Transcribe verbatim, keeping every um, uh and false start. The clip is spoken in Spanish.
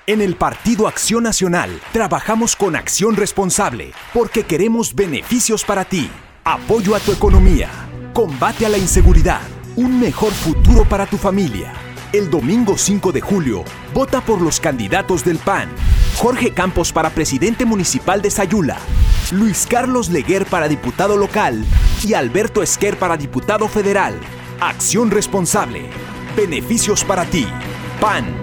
En el Partido Acción Nacional trabajamos con acción responsable porque queremos beneficios para ti, apoyo a tu economía, combate a la inseguridad, un mejor futuro para tu familia. El domingo cinco de julio, vota por los candidatos del P A N. Jorge Campos para presidente municipal de Sayula, Luis Carlos Leguer para diputado local y Alberto Esquer para diputado federal. Acción responsable. Beneficios para ti. P A N.